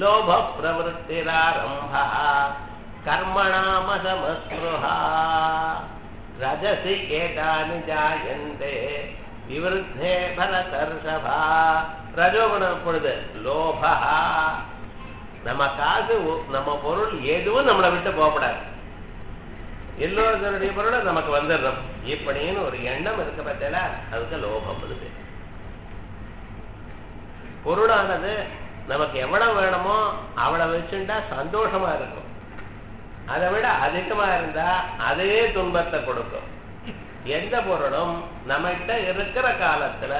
लोभ प्रवृत्तिरारंभः कर्मणामसमस्पृहा रजसि एतानि जायन्ते विवृद्धे भरतर्षभा रजोगुणம் பொழுது லோபா நம்ம காசு நம்ம பொருள் எதுவும் நம்மளை விட்டு போகப்படாது எல்லோருடைய பொருளை நமக்கு வந்துடுறோம் இப்படின்னு ஒரு எண்ணம் இருக்க பார்த்தா அதுக்கு லோபம் வருது பொருளானது நமக்கு எவ்வளவு வேணுமோ அவளை வச்சுட்டா சந்தோஷமா இருக்கும் அதை விட அதிகமா இருந்தா அதே துன்பத்தை கொடுக்கும் எந்த பொருளும் நம்மகிட்ட இருக்கிற காலத்துல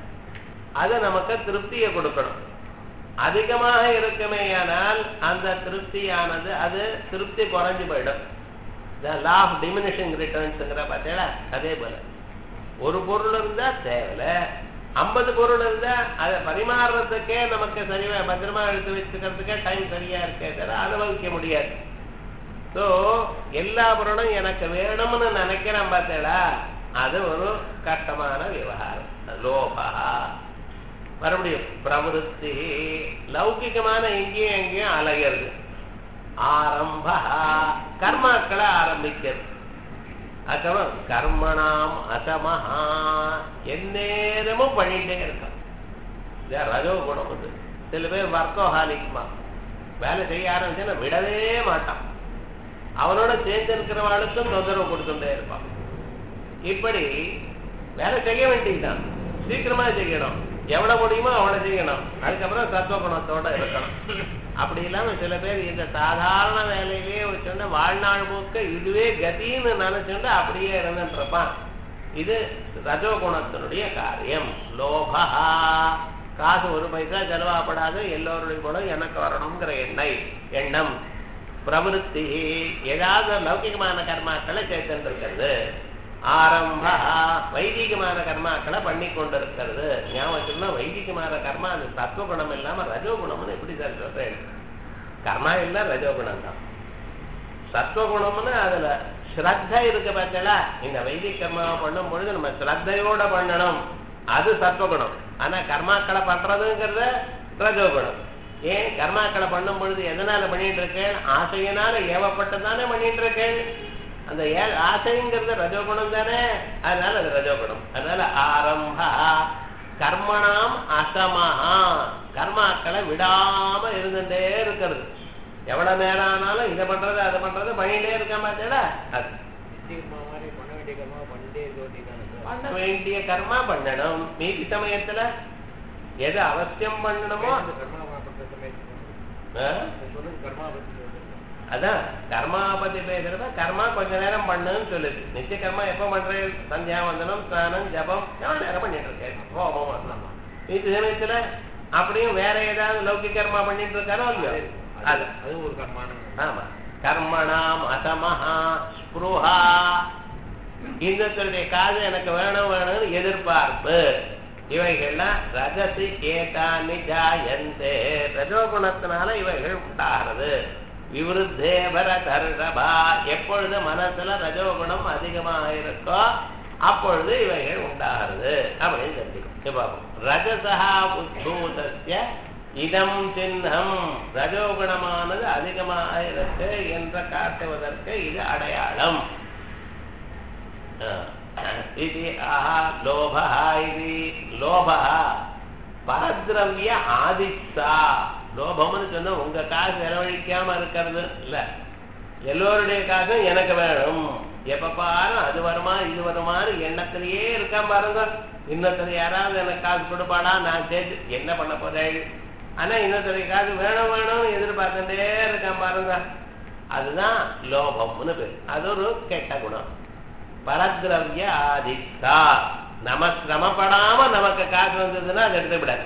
அது நமக்கு திருப்தியை கொடுக்கணும் அதிகமாக இருக்குமேயானால் அந்த திருப்தியானது அது திருப்தி குறைஞ்சு போயிடும் லா ஆஃப் டிமினிஷிங் ரிட்டர்ன்ஸ்ங்கிற பார்த்தீங்களா அதே போல ஒரு பொருள் இருந்தா தேவை 50 பொருள் இருந்தா அதை பரிமாறுறதுக்கே நமக்கு சரியா பத்திரமா எடுத்து வச்சுக்கிறதுக்கே டைம் சரியா இருக்கே தவிர அனுபவிக்க முடியாது ஸோ எல்லா பொருளும் எனக்கு வேணும்னு நினைக்கிறேன் பார்த்தேடா அது ஒரு கஷ்டமான விவகாரம் லோபா மறுபடியும் பிரவருத்தி லௌகிகமான எங்கேயும் எங்கேயும் அலைகிறது ஆரம்ப கர்மாக்களை ஆரம்பிக்கிறது அப்புறம் கர்மணாம் அசமஹா எந்நேரமும் பண்ணிட்டே இருக்கான் ரஜோ குணம் வந்து சில பேர் வர்க்கோஹாலிக்குமா வேலை செய்ய ஆரம்பிச்சுன்னா விடவே மாட்டான் அவனோட சேர்ந்து இருக்கிறவாளுக்கும் தொந்தரவு கொடுத்துட்டே இருப்பான் இப்படி வேலை செய்ய வேண்டியதுதான் சீக்கிரமா செய்யணும் எவ்வளவு முடியுமோ அவ்வளவு செய்யணும் அதுக்கப்புறம் சத்துவ குணத்தோட இருக்கணும் அப்படி இல்லாம சில பேர் இந்த சாதாரண வேலையிலேயே வச்சுட்டு வாழ்நாள் முழுக்க இதுவே கதின்னு நினைச்சுட்டு அப்படியே இருந்துட்டு இருப்பான் இது ரஜோ குணத்தினுடைய காரியம் லோபா காசு ஒரு பைசா செலவாப்படாது எல்லோருடைய கூட எனக்கு வரணுங்கிற எண்ணம் பிரவருத்தி ஏதாவது லௌகிகமான கர்மாக்களை சேர்த்து இருக்கிறது ஆரம்ப வைதிகமான கர்மாக்களை பண்ணி கொண்டிருக்கிறது ஞாபகம் வைதிகமான கர்மா அது சத்துவகுணம் இல்லாம ரஜோகுணம்னு எப்படி சார் சொல்றேன் கர்மா இல்ல ரஜோகுணம் தான் சத்துவகுணம்னு அதுல ஸ்ரத்த இருக்கு பார்த்தா இந்த வைதிக கர்மாவை பண்ணும் பொழுது நம்ம ஸ்ரத்தையோட பண்ணணும் அது சத்துவகுணம் ஆனா கர்மாக்களை பண்றதுங்கிறத ரஜோகுணம் ஏன் கர்மாக்களை பண்ணும் பொழுது எதனால பண்ணிட்டு இருக்கேன் ஆசையினால ஏவப்பட்டுதானே பண்ணிட்டு இருக்கேன் அந்த ஆசைங்கிறது ரஜோகுணம் தானே அதனால அது ரஜோகுணம் அதனால ஆரம்ப கர்மணாம் அசமஹா கர்மாக்களை விடாம இருந்துட்டே இருக்கிறது எவ்வளவு நேரம் ஆனாலும் இதை பண்றது அதை பண்றது பண்ணிட்டே இருக்க மாட்டேடா அது பண்ண வேண்டிய கர்மா பண்ணணும் மீதி சமயத்துல எது அவசியம் பண்ணணுமோ அதான் கர்மாபதி பேசுறத கர்மா கொஞ்ச நேரம் பண்ணுன்னு சொல்லுது நித்திய கர்மா எப்ப பண்றேன் சந்தியாவந்தனம் ஸ்நானம் ஜபம் எவ்வளவு நேரம் பண்ணிட்டு இருக்கேன் கோபம் வரலாம் மீதி சமயத்துல அப்படியும் வேற ஏதாவது லௌகிக கர்மா பண்ணிட்டு இருக்காரோ இல்லையோ அது ஒரு கர்மான ஆமா கர்மணாம் அசமஹா ஸ்புருஹா இன்னொருத்தருடைய காது எனக்கு வேணும்னு எதிர்பார்ப்பு இவைகள்லாம் ரஜசி ஏதானி ஜாயந்தே ரஜோகுணத்தினால இவைகள் உண்டாகிறது விவருத்தே பரதர்ஷபா எப்பொழுது மனசுல ரஜோகுணம் அதிகமாக இருக்கோ அப்பொழுது இவைகள் உண்டாகிறது அப்படின்னு தெரிஞ்சுக்கும் ரஜசா உத்பூதஸ்ய இதம் சின்னம் ரஜோகுணமானது அதிகமாக இருக்கு என்று காட்டுவதற்கு இது அடையாளம் இது ஆஹா லோபா இது லோபா பரத்ரவிய ஆதித்சா லோபம்னு சொன்னா உங்க காசு செலவழிக்காம இருக்கிறது இல்ல எல்லோருடைய காசும் எனக்கு வேணும் எப்ப பாரு அது வருமா இது வருமானு எண்ணத்திலேயே இருக்காம பாருங்க இன்னொருத்தர் யாராவது எனக்கு காசு கொடுப்பாடா நான் சேர்த்து என்ன பண்ண போறேன் ஆனா இன்னொருத்தருடைய காசு வேணும் வேணும்னு எதிர்பார்த்துட்டே இருக்காம பாருங்க அதுதான் லோபம்னு பேரு அது ஒரு கெட்ட குணம் பரத்ரவிய ஆதித்தா நம்ம சிரமப்படாம நமக்கு காசு வந்ததுன்னா அதை எடுத்து விடாது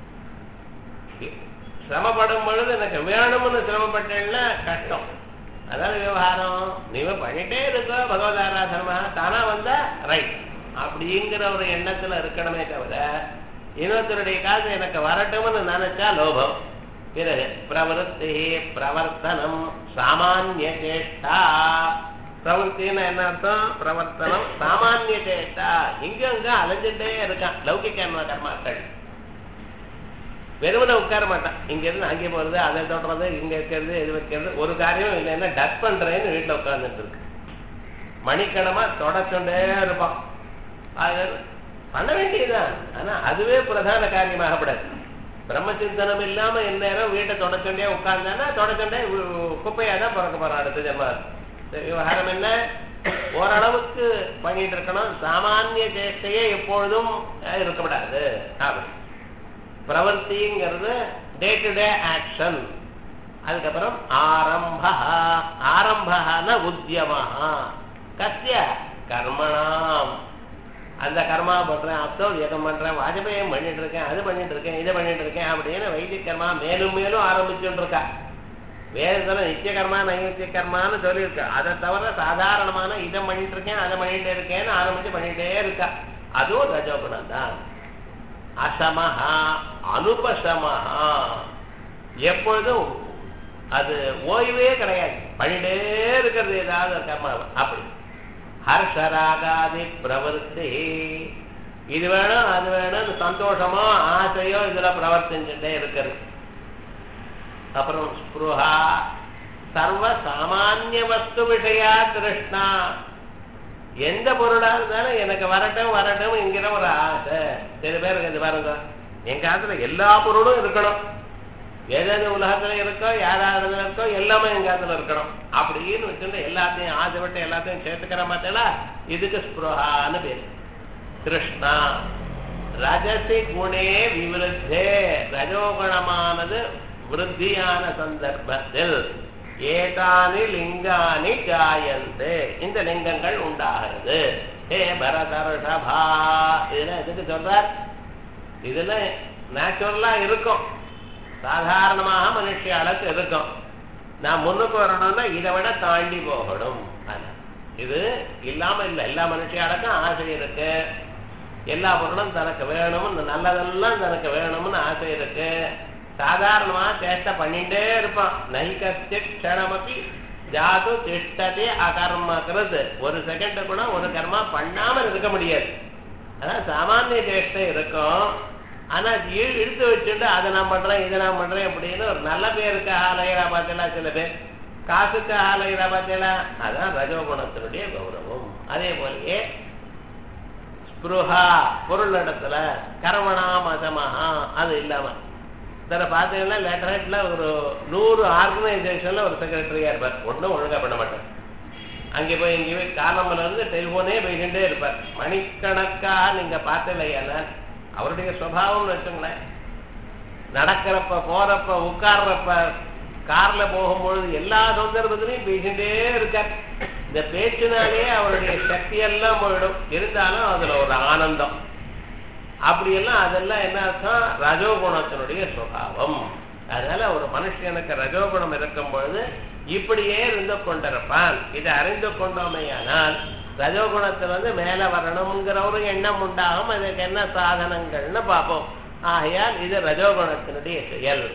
சிரமப்படும் பொழுது எனக்கு வேணும்னு சிரமப்பட்டேன்னா கஷ்டம் அதாவது விவகாரம் நீங்க பண்ணிட்டே இருக்க பகவத் ஆராதனமா தானா வந்தா ரைட் அப்படிங்கிற ஒரு எண்ணத்துல இருக்கணுமே தவிர இன்னொருத்தருடைய காசு எனக்கு வரட்டும்னு நினைச்சா லோபம் பிறகு பிரவருத்தி பிரவர்த்தனம் சாமானிய சேஷ்டா பிரவருத்தின்னு என்ன அர்த்தம் பிரவர்த்தனம் சாமானிய சேஷ்டா இங்க அலைஞ்சுட்டே இருக்கான் லௌகிக கர்மாக்கள் வெறுமனை உட்கார மாட்டான். இங்க இருந்து அங்கே போறது, அதை தொடுறது, இங்க இருக்கிறது, இது வைக்கிறது, ஒரு காரியம் இல்லைன்னா டச் பண்றேன்னு வீட்டுல உட்கார்ந்துட்டு இருக்கு. மணிக்கணமா தொடச்சுண்டே இருப்பான். பண்ண வேண்டியதுதான். ஆனா அதுவே பிரதான காரியமாகப்படாது. பிரம்மச்சிந்தனம் இல்லாம எந்நேரம் வீட்டை தொடச்சுண்டே உட்கார்ந்தானா தொடச்சுண்டே குப்பையா தான் பிறக்க போறான் அடுத்த ஜென்மா. விவகாரம் என்ன, ஓரளவுக்கு பண்ணிட்டு இருக்கணும். சாமானிய சேஷ்டையே எப்பொழுதும் இருக்கக்கூடாது. பிரவர்த்திங்கிறது டே டு டே ஆக்ஷன். அதுக்கப்புறம் ஆரம்பஹான உத்தியமஹா கஸ்ய கர்மணாம். அந்த கர்மா பண்றேன், அப்தோவியகம் பண்றேன், வாஜபேயம் பண்ணிட்டு இருக்கேன், அது பண்ணிட்டு இருக்கேன், இதை பண்ணிட்டு இருக்கேன் அப்படின்னு வைத்திய கர்மா மேலும் மேலும் ஆரம்பிச்சுட்டு இருக்கா. வேதத்துல நித்திய கர்மா நைத்திய கர்மான்னு சொல்லியிருக்கா. அதை தவிர சாதாரணமான இதை பண்ணிட்டு இருக்கேன், அதை பண்ணிட்டே இருக்கேன்னு ஆரம்பிச்சு பண்ணிட்டே இருக்கா. அதுவும் ரஜோகுணம் தான். அசமஹா அனுபசமஹா, எப்பொழுதும் அது ஓய்வே கிடையாது, பண்ணிட்டே இருக்கிறது ஏதாவது கர்மாவை. அப்படி ஹர்ஷராகாதி பிரவருத்தி, இது வேணும் அது வேணும் சந்தோஷமோ ஆசையோ இதுல பிரவர்த்திச்சுட்டே இருக்கிறது. அப்புறம் ஸ்புருஹா சர்வ சாமானிய வஸ்து விஷயா திருஷ்ணா, எந்த பொருளா இருந்தாலும் எனக்கு வரட்டும் வரட்டும் என்கிற ஒரு ஆசை. சில பேருக்கு இது பாருங்க, என் காலத்துல எல்லா பொருளும் இருக்கணும், எதாவது உலகத்துல இருக்கோ யாராவது இருக்கோ எல்லாமே என் காலத்துல இருக்கணும் அப்படின்னு வச்சுட்டு எல்லாத்தையும் ஆசைப்பட்டு எல்லாத்தையும் சேர்த்துக்கிற மாட்டேல, இதுக்கு ஸ்புருஹான்னு பேரு. கிருஷ்ணா ரஜசி குணே விவருத்தே, ரஜோகுணமானது விருத்தியான சந்தர்ப்பத்தில் ஏதானி லிங்கானி ஜாயந்தே, இந்த லிங்கங்கள் உண்டாகிறது. ஹே பரதர்ஷபா, இதெல்லாம் எதுக்கு சொல்றார்? இதுல நேச்சுரலா இருக்கும், சாதாரணமாக மனுஷியாளுக்கு இருக்கும். நான் முன்னுக்கு வரணும்னா இதை விட தாண்டி போகணும். இது இல்லாம இல்லை. எல்லா மனுஷியாளுக்கும் ஆசை இருக்கு, எல்லா பொருளும் தனக்கு வேணும்னு, நல்லதெல்லாம் தனக்கு வேணும்னு ஆசை இருக்கு. சாதாரணமா சேஷ்டை பண்ணிட்டே இருப்பான். நைகஸ்ய க்ஷணமபி ஜாது திஷ்டதே அகர்மக்கிறது, ஒரு செகண்ட் கூட ஒரு கர்மா பண்ணாம இருக்க முடியாது. அதான் சாமானிய சேஷ்டை இருக்கும். ஆனா இழுத்து வச்சுட்டு அதை நான் பண்றேன் இதை நான் பண்றேன் அப்படின்னு ஒரு நல்ல பேருக்கு ஆலையரா பார்த்தீங்களா, சில பேர் காசுக்கு ஆலையரா பார்த்தீங்களா, அதான் ரஜோகுணத்தினுடைய கௌரவம். அதே போலயே ஸ்புருஹா பொருள் இடத்துல கர்மணாம் அசமஹா, அது இல்லாம சில பார்த்தீங்கன்னா லேட்டரேட்ல ஒரு 100 ஆர்கனைசேஷன்ல ஒரு செக்ரட்டரியா இருப்பார், ஒன்றும் ஒழுங்கா பண்ண மாட்டார். அங்கே போய் இங்கே போய் காலம்பல இருந்து டெலிபோனே போயிட்டே இருப்பார். மணிக்கணக்கா நீங்க பார்த்தலையா, அவருடைய சுபாவம்னு வச்சுங்களேன். நடக்கிறப்ப போறப்ப உட்கார்றப்ப கார்ல போகும்பொழுது எல்லா சந்தர்ப்பத்திலையும் பேசிட்டே இருக்கார். இந்த பேச்சினாலே அவருடைய சக்தி எல்லாம் போயிடும், இருந்தாலும் அதுல ஒரு ஆனந்தம். அப்படியெல்லாம் அதெல்லாம் என்ன அர்த்தம்? ரஜோகுணத்தினுடைய சுபாவம். அதனால ஒரு மனுஷனுக்கு ரஜோகுணம் இருக்கும் பொழுது இப்படியே இருந்து கொண்டிருப்பான். இதை அறிந்து கொண்டோமையானால் ரஜோகுணத்துல மேல வரணுங்கிற ஒரு எண்ணம் உண்டாகும். அதுக்கு என்ன சாதனங்கள்னு பார்ப்போம். ஆகையால் இது ரஜோகுணத்தினுடைய செயல்.